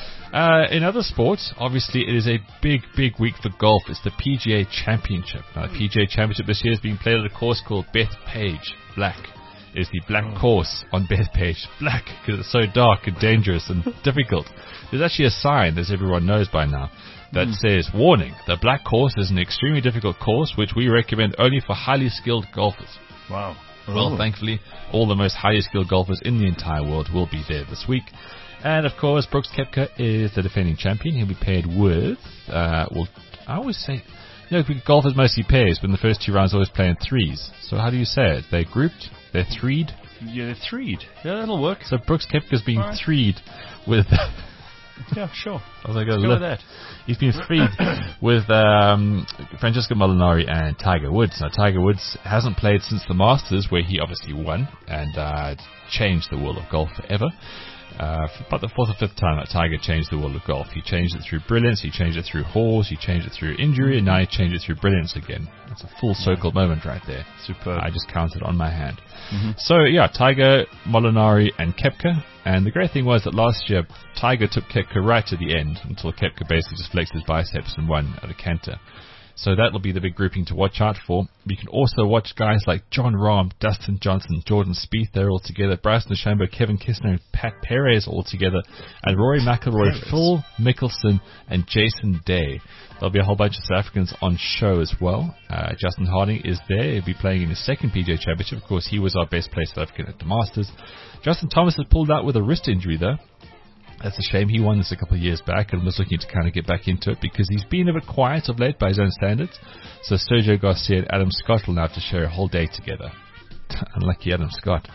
In other sports, obviously it is a big week for golf. It's the PGA Championship. Now, the PGA Championship this year is being played at a course called Bethpage Black. Is the black course on Bethpage Black because it's so dark and dangerous and difficult. There's actually a sign, as everyone knows by now, that says, warning, the black course is an extremely difficult course which we recommend only for highly skilled golfers. Wow. Well, thankfully, all the most highly skilled golfers in the entire world will be there this week. And, of course, Brooks Koepka is the defending champion. He'll be paired with, I always say, golfers mostly pairs, but in the first 2 rounds always play in 3s. So how do you say it? They're grouped? They're threed? Yeah, they're threed. Yeah, that'll work. So Brooks Koepka's been threed with... Yeah, sure. I was like, let's go with that. He's been freed with Francesco Molinari and Tiger Woods. Now, Tiger Woods hasn't played since the Masters, where he obviously won and changed the world of golf forever. For about the 4th or 5th time that Tiger changed the world of golf. He changed it through brilliance, he changed it through horse, he changed it through injury, and now he changed it through brilliance again. That's a full circle moment right there. Superb. I just counted on my hand. So, yeah, Tiger, Molinari, and Koepka. And the great thing was that last year, Tiger took Koepka right to the end until Koepka basically just flexed his biceps and won at a canter. So that'll be the big grouping to watch out for. You can also watch guys like Jon Rahm, Dustin Johnson, Jordan Spieth, they're all together, Bryson DeChambeau, Kevin Kisner, and Pat Perez all together, and Rory McIlroy, Phil Mickelson, and Jason Day. There'll be a whole bunch of South Africans on show as well. Justin Harding is there. He'll be playing in his 2nd PGA Championship. Of course, he was our best placed South African at the Masters. Justin Thomas has pulled out with a wrist injury, though. That's a shame. He won this a couple of years back and was looking to kind of get back into it because he's been a bit quiet of late by his own standards. So Sergio Garcia and Adam Scott will now have to share a whole day together. Unlucky Adam Scott.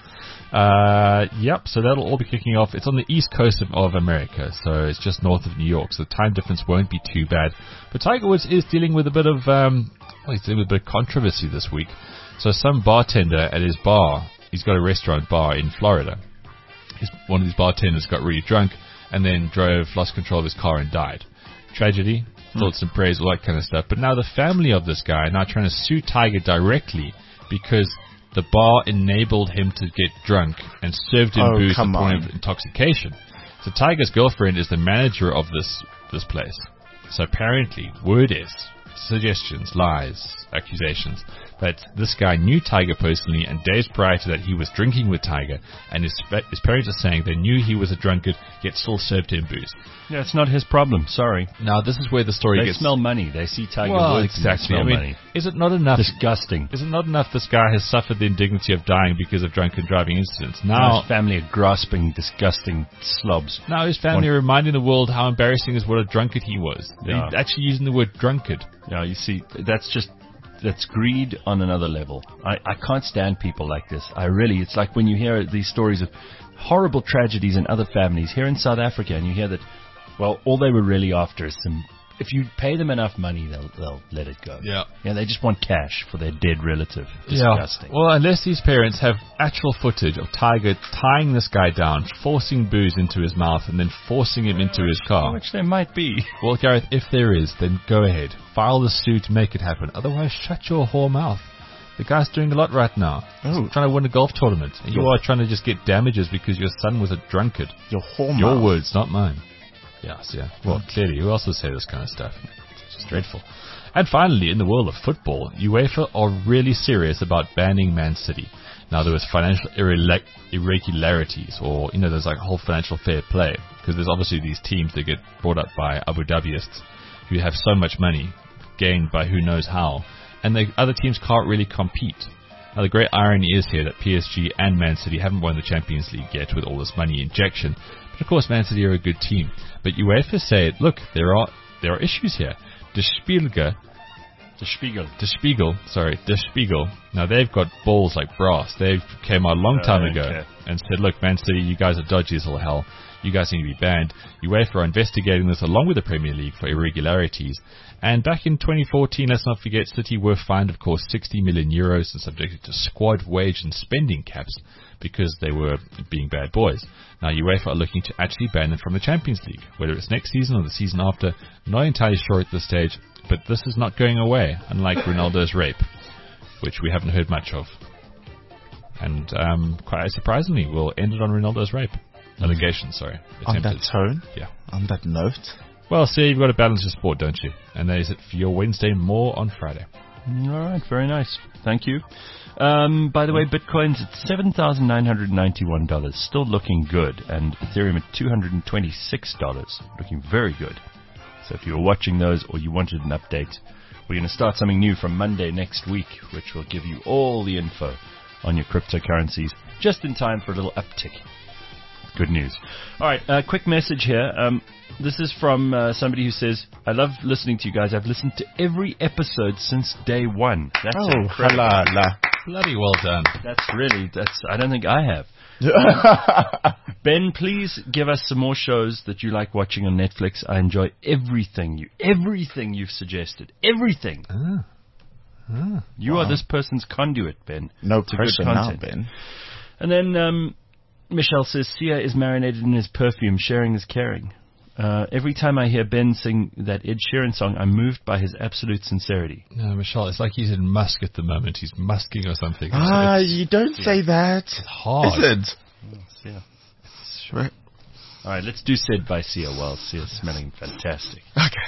So that'll all be kicking off. It's on the east coast of America, so it's just north of New York, so the time difference won't be too bad. But Tiger Woods is dealing with a bit of he's dealing with a bit of controversy this week. So some bartender at his bar, he's got a restaurant bar in Florida. One of these bartenders got really drunk and then lost control of his car and died. Tragedy, thoughts and prayers, all that kind of stuff. But now the family of this guy are now trying to sue Tiger directly because the bar enabled him to get drunk and served him booze to the point of intoxication. So Tiger's girlfriend is the manager of this place. So apparently, word is, suggestions, lies, accusations, that this guy knew Tiger personally, and days prior to that he was drinking with Tiger, and his parents are saying they knew he was a drunkard, yet still served him booze. Yeah, it's not his problem, sorry. Now, this is where the story gets... They smell money. They see Tiger Woods and they smell money. Is it not enough... Disgusting. Is it not enough this guy has suffered the indignity of dying because of drunken driving incidents? Now... His family are grasping, disgusting slobs. Now his family are reminding the world how embarrassing is what a drunkard he was. They're actually using the word drunkard. Yeah, you see, that's greed on another level. I can't stand people like this. It's like when you hear these stories of horrible tragedies in other families here in South Africa, and you hear that, well, all they were really after is if you pay them enough money, they'll let it go. Yeah. Yeah, they just want cash for their dead relative. Disgusting. Yeah. Well, unless these parents have actual footage of Tiger tying this guy down, forcing booze into his mouth, and then forcing him into his car. Which there might be. Well, Gareth, if there is, then go ahead. File the suit, make it happen. Otherwise, shut your whore mouth. The guy's doing a lot right now. He's trying to win a golf tournament. And you are trying to just get damages because your son was a drunkard. Your words, not mine. Yes, yeah. Well, clearly, who else would say this kind of stuff? It's just dreadful. And finally, in the world of football, UEFA are really serious about banning Man City. Now, there was financial irregularities, or, there's like a whole financial fair play, because there's obviously these teams that get brought up by Abu Dhabyists who have so much money gained by who knows how, and the other teams can't really compete. Now, the great irony is here that PSG and Man City haven't won the Champions League yet with all this money injection, but of course Man City are a good team. But UEFA say, look, there are issues here. Der Spiegel. Now, they've got balls like brass. They came out a long time ago and said, look, Man City, you guys are dodgy as all hell. You guys need to be banned. UEFA are investigating this along with the Premier League for irregularities. And back in 2014, let's not forget, City were fined, of course, 60 million euros and subjected to squad wage and spending caps because they were being bad boys. Now, UEFA are looking to actually ban them from the Champions League, whether it's next season or the season after. Not entirely sure at this stage, but this is not going away, unlike Ronaldo's rape, which we haven't heard much of. And quite surprisingly, we'll end it on Ronaldo's rape. Allegation, sorry. On that tone? Yeah. On that note? Well, see, you've got to balance your sport, don't you? And that is it for your Wednesday. More on Friday. All right, very nice. Thank you. By the way, Bitcoin's at $7,991, still looking good, and Ethereum at $226, looking very good. So if you were watching those or you wanted an update, we're going to start something new from Monday next week, which will give you all the info on your cryptocurrencies just in time for a little uptick. Good news. All right, quick message here. This is from somebody who says, I love listening to you guys. I've listened to every episode since day one. That's incredible. Bloody well done. I don't think I have. Ben, please give us some more shows that you like watching on Netflix. I enjoy everything you've suggested. Everything. You are this person's conduit, Ben. No pressure now, Ben. And then Michelle says, Sia is marinated in his perfume, sharing is caring. Every time I hear Ben sing that Ed Sheeran song, I'm moved by his absolute sincerity. No, Michelle, it's like he's in musk at the moment. He's musking or something. You don't say that. It's hard. Is it? Sia. Sure. All right, let's do Said by Sia while Sia's smelling fantastic. Okay.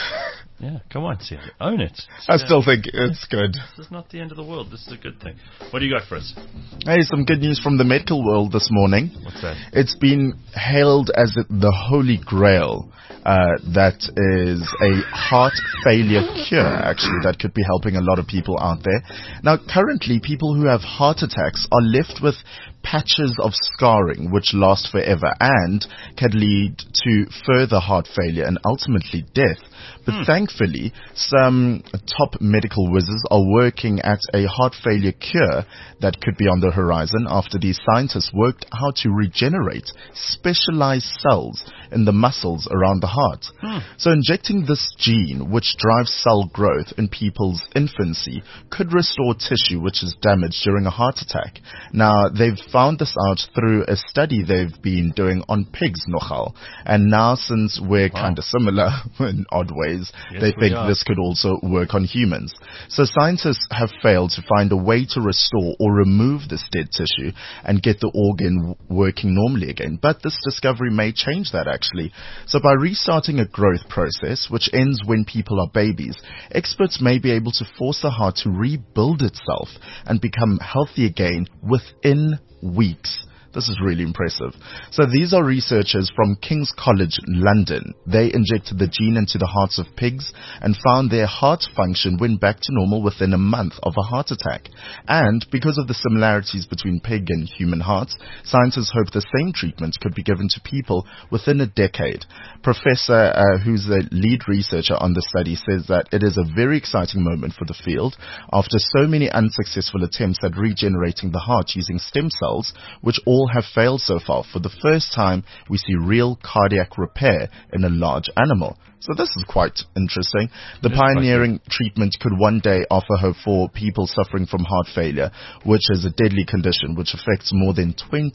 Yeah, come on, Sia. Own it. I still think it's good. This is not the end of the world. This is a good thing. What do you got for us? Hey, some good news from the medical world this morning. What's that? It's been hailed as the holy grail. That is a heart failure cure, actually, that could be helping a lot of people out there. Now, currently, people who have heart attacks are left with patches of scarring which last forever and can lead to further heart failure and ultimately death. But thankfully, some top medical wizards are working at a heart failure cure that could be on the horizon after these scientists worked how to regenerate specialized cells in the muscles around the heart. So injecting this gene, which drives cell growth in people's infancy, could restore tissue which is damaged during a heart attack. Now, they've found this out through a study they've been doing on pigs, nogal. And now, since we're kind of similar in odd ways, they think this could also work on humans. So scientists have failed to find a way to restore or remove this dead tissue and get the organ working normally again. But this discovery may change that, actually. So by restarting a growth process, which ends when people are babies, experts may be able to force the heart to rebuild itself and become healthy again within weeks. This is really impressive. So these are researchers from King's College London. They injected the gene into the hearts of pigs and found their heart function went back to normal within a month of a heart attack. And because of the similarities between pig and human hearts, scientists hope the same treatment could be given to people within a decade. Professor, who's the lead researcher on the study, says that it is a very exciting moment for the field after so many unsuccessful attempts at regenerating the heart using stem cells, which all have failed so far. For the first time, we see real cardiac repair in a large animal. So this is quite interesting. The pioneering treatment could one day offer hope for people suffering from heart failure, which is a deadly condition which affects more than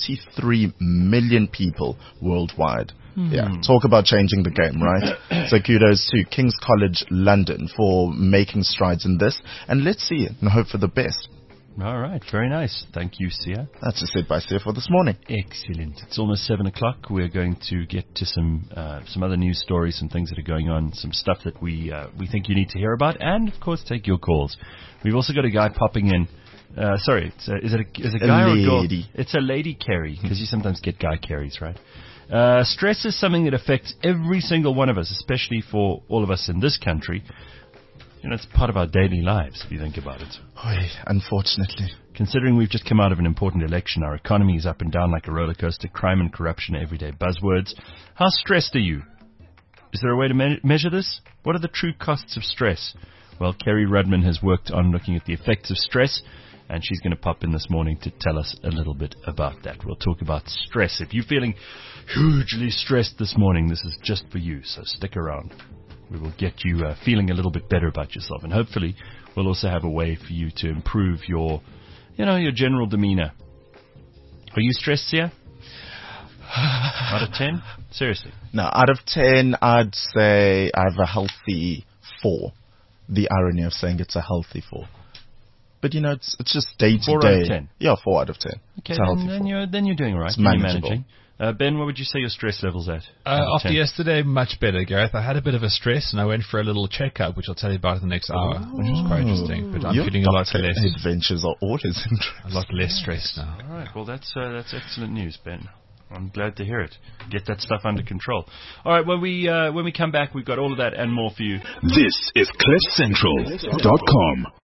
23 million people worldwide. Yeah, talk about changing the game, right? So kudos to King's College London for making strides in this, and let's see and hope for the best. All right, very nice. Thank you, Sia. That's just it by Sia for this morning. Excellent. It's almost 7 o'clock. We're going to get to some other news stories, some things that are going on, some stuff that we think you need to hear about, and of course take your calls. We've also got a guy popping in. Sorry, is it a guy or a girl? It's a lady Kerry, because you sometimes get guy Kerrys, right? Stress is something that affects every single one of us, especially for all of us in this country. You know, it's part of our daily lives, if you think about it. Unfortunately. Considering we've just come out of an important election, our economy is up and down like a roller coaster, crime and corruption are everyday buzzwords. How stressed are you? Is there a way to measure this? What are the true costs of stress? Well, Kerry Rudman has worked on looking at the effects of stress, and she's going to pop in this morning to tell us a little bit about that. We'll talk about stress. If you're feeling hugely stressed this morning, this is just for you, so stick around. We will get you feeling a little bit better about yourself, and hopefully we'll also have a way for you to improve your general demeanor. Are you stressed, Sia? Out of 10? Seriously? No, out of 10, I'd say I have a healthy 4. The irony of saying it's a healthy 4. But, it's just day to day. 4 out of 10? Yeah, 4 out of 10. Okay, then you're doing all right. It's manageable. You're managing. Ben, what would you say your stress level's at? After yesterday, much better, Gareth. I had a bit of a stress, and I went for a little checkup, which I'll tell you about in the next hour, which was quite interesting. But I'm feeling a lot less. Adventures are always interesting. A lot less stressed now. All right, well, that's excellent news, Ben. I'm glad to hear it. Get that stuff under control. All right, when we come back, we've got all of that and more for you. This is CliffCentral.com.